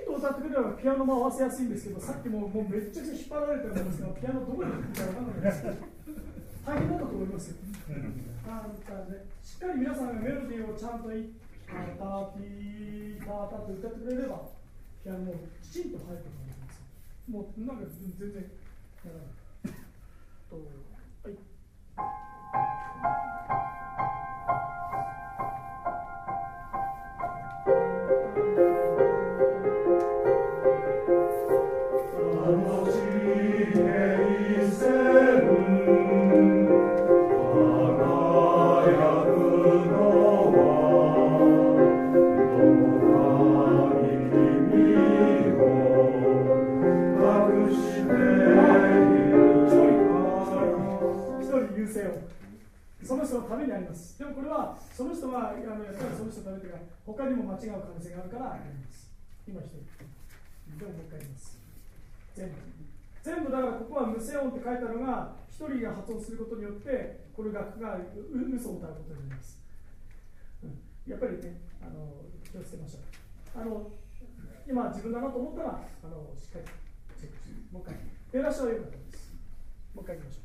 と歌ってくれればピアノも合わせやすいんですけど、さっきもうめっちゃ引っ張られてるんですが、ピアノどこに行くか分からないですけど、大変だったと思いますよ。しっかり皆さんがメロディーをちゃんとタタティータタと歌ってくれれば、ピアノもきちんと入ってくると思います。もうなんか全然やらない。はい。その人のためにあります。でもこれはその人がやっぱりその人のためというか、他にも間違う可能性があるからやります。今一人。でももう一回言います。全部だからここは無声音って書いてあるのが一人が発音することによってこれ楽が嘘を歌うことになります。やっぱりね、気をつけましょう。今自分だなと思ったらしっかりチェックして、もう一回。出だしは良かったです。もう一回言いましょう。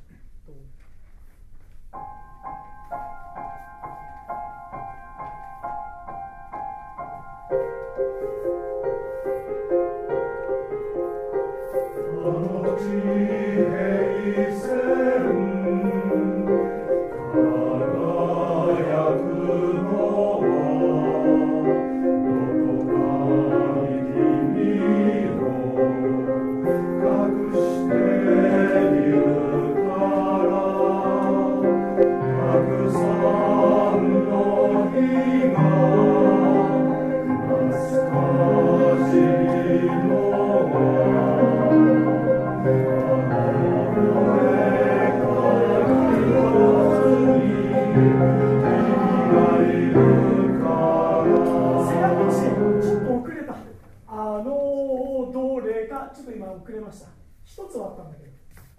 ちょっと今遅れました。一つはあったんだけど、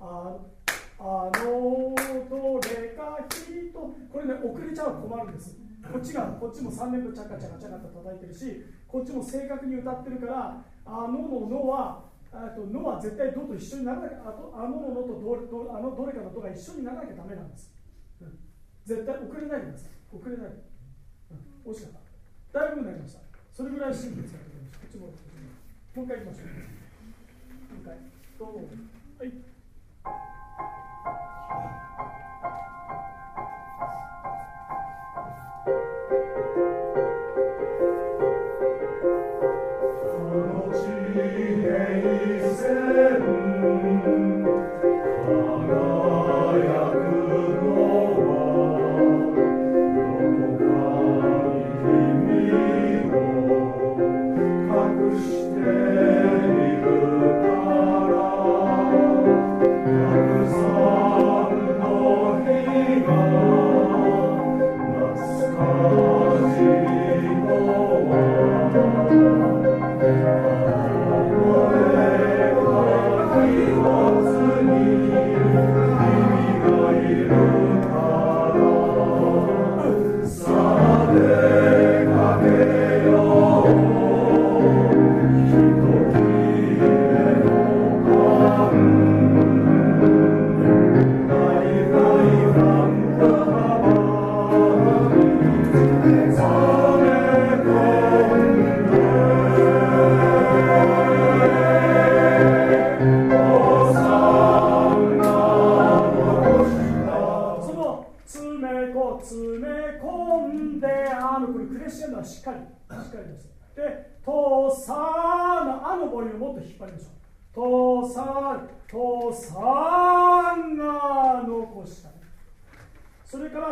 どれかきと、これね、遅れちゃうと困るんです。こっちも3年分チャカチャカチャカと叩いてるし、こっちも正確に歌ってるから、のは絶対ドと一緒にならなきゃ、のとどれかのドが一緒にならなきゃダメなんです。絶対遅れないでください。遅れないで。惜しかった。だいぶになりました。それぐらい神経使ってください。こっちもう一回いきましょう。もう一回。どうも。はい。それから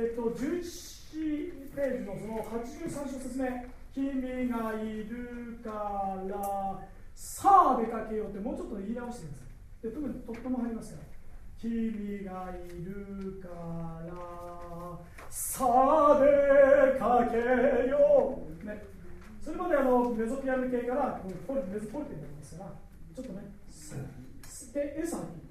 、11ページのその83章説明、君がいるからさあ出かけようってもうちょっと言い直してください。で、特にとっても入りますから、君がいるからさあ出かけよう、ね、それまでメゾピアノ系からメゾポリテになりますから、ちょっとね、で、エサーに